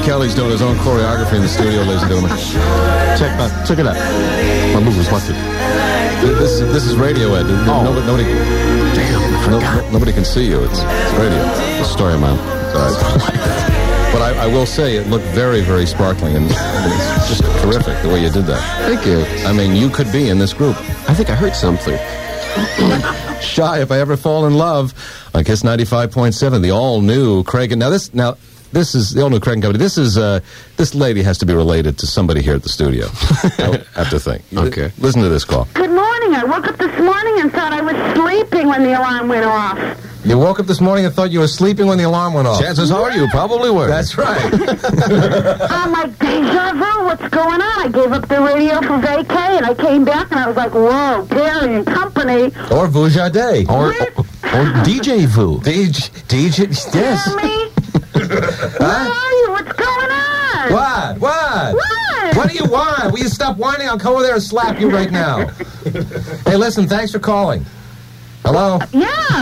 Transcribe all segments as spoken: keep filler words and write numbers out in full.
Kelly's doing his own choreography in the studio, ladies and gentlemen. Check that. Check it out. My move was watching. This is this is radio, Ed. Oh. Nobody, nobody, Damn, I forgot. no, nobody can see you. It's, it's radio. It's a story, man. But I, I will say it looked very, very sparkling, and, and it's just terrific the way you did that. Thank you. I mean, you could be in this group. I think I heard something. Shy, If I Ever Fall in Love on Kiss ninety-five point seven, the all-new Craig. Now this, now this is the all-new Craig and Company. This is uh, this lady has to be related to somebody here at the studio. I have to think. Okay. Listen to this call. Good morning. I woke up this morning and thought I was sleeping when the alarm went off. You woke up this morning and thought you were sleeping when the alarm went off. Chances are you probably were. That's right. I'm like, deja vu, what's going on? I gave up the radio for vacay, and I came back, and I was like, whoa, Perry and Company. Or Vujade. Or, or D J Vu. D J, D J, yes. Hear me? Where are you? What's going on? What? What? What? What do you want? Will you stop whining? I'll come over there and slap you right now. Hey, listen, thanks for calling. Hello? Yeah.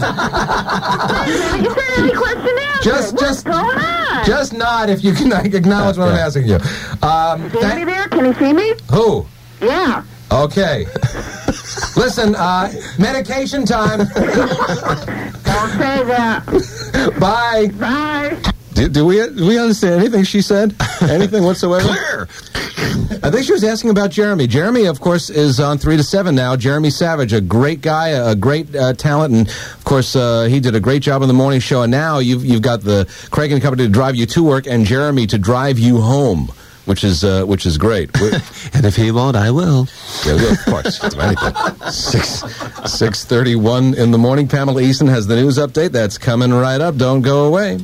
You said any question answered. Just, What's just, going on? just nod if you can acknowledge what I'm asking you. Um, Is he thank- there? Can he see me? Who? Yeah. Okay. Listen, uh, medication time. Don't say that. Bye. Bye. Do, do we do we understand anything she said? Anything whatsoever? Clear. I think she was asking about Jeremy. Jeremy, of course, is on three to seven now. Jeremy Savage, a great guy, a great uh, talent, and of course, uh, he did a great job on the morning show. And now you've you've got the Craig and Company to drive you to work, and Jeremy to drive you home, which is uh, which is great. And if he won't, I will. Yeah, well, of course. Do anything. Six six thirty one in the morning. Pamela Easton has the news update. That's coming right up. Don't go away.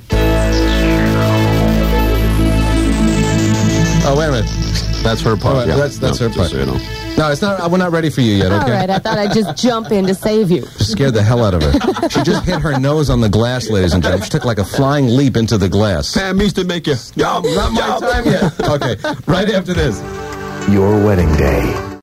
Oh, wait a minute. That's her part. Oh, wait, yeah. That's that's no, her part. just so you know. No, it's not. We're not ready for you yet. Okay. All right, I thought I'd just jump in to save you. Just scared the hell out of her. She just hit her nose on the glass, ladies and gentlemen. She took like a flying leap into the glass. Pam needs to make you. No, not my time yet. Okay, right after this. Your wedding day.